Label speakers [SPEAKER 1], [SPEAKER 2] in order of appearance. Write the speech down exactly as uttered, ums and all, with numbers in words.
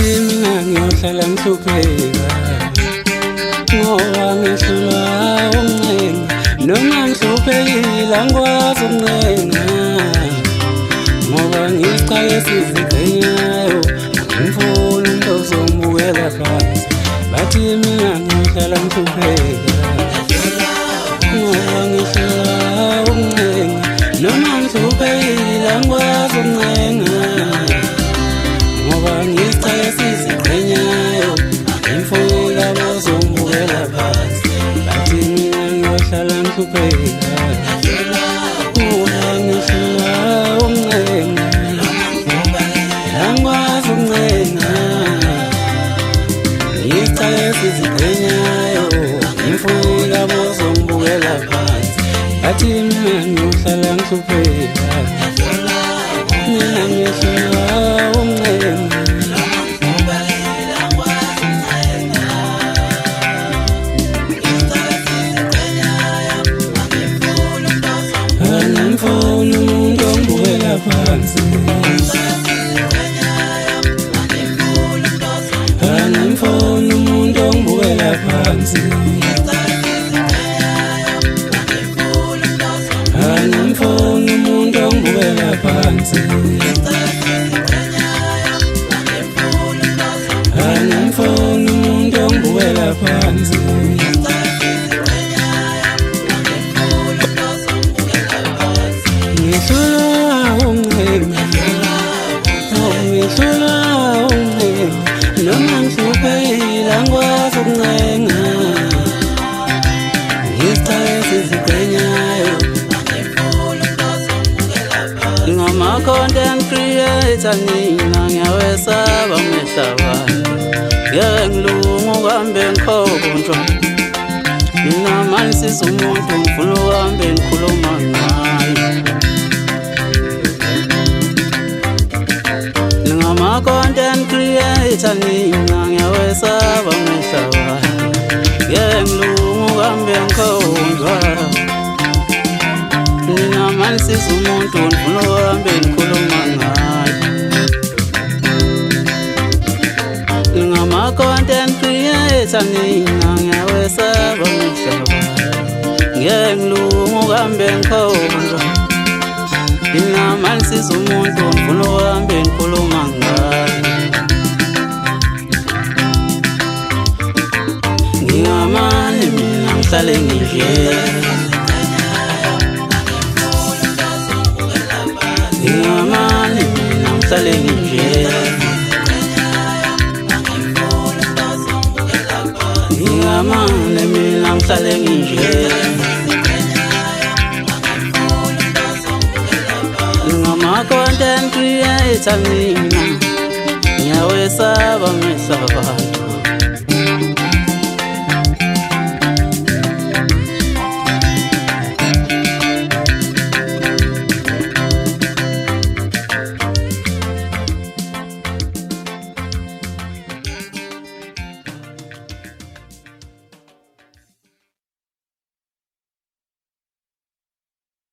[SPEAKER 1] bathi mina ngiyohlala ngihlupheka ngoba ngihlulwa ukuncenga noma ngihluphekile angikwazi ukuncenga ngoba ngiyichaye sizigqenyayo angifuni umuntu ozongibukela phansi bathi mina ngiyohlala ngihlupheka ngoba ngihlulwa ukuncenga noma ngihluphekile angikwazi ukuncenga ngoba ngiyichaye sizigqenyayo angifuni abazongibukela phansi bathi mina ngiyohlala ngihlupheka ngoba ngihlulwa ukuncenga angikwazi ukuncenga ngiyichaye sizigqenyayo angifuni abazongibukela phansi bathi mina ngiyohlala ngihlupheka mina ngihlulwa ukuncenga angifuni umuntu ongibukela phansi angifuni umuntu ongibukela phansi angifuni umuntu ongibukela phansi angifuni umuntu ongibukela phansi ngihlulwa ukuncenga ngihlulwa ukuncenga noma ngihluphekile angikwazi ukuncenga ngiyichaye sizigqenyayo ngama-content creator nina ngiyawesaba ngehlabayo ngeke ngilunga ukuhambe ngikhonjwa mina manje siza umuntu ngifuna ukuhambe ngikhuluma ngayo ngama-content creator nina ngiyawesaba ngehlabayo ngeke ngilunga ukuhambe ngikhonjwa mina manje siza umuntu ngifuna ukuhambe ngikhuluma ngayo ngama-content creator nina ngiyawesaba ngehlabayo ngeke ngilunga ukuhambe ngikhonjwa mina manje siza umuntu ngifuna ukuhambe ngikhuluma ngayo ngingamane mina ngihlale nginje ngingamane mina ngihlale nginje ngingamane mina ngihlale nginje ngama-content creator nina ngiyawesaba ngehlabayo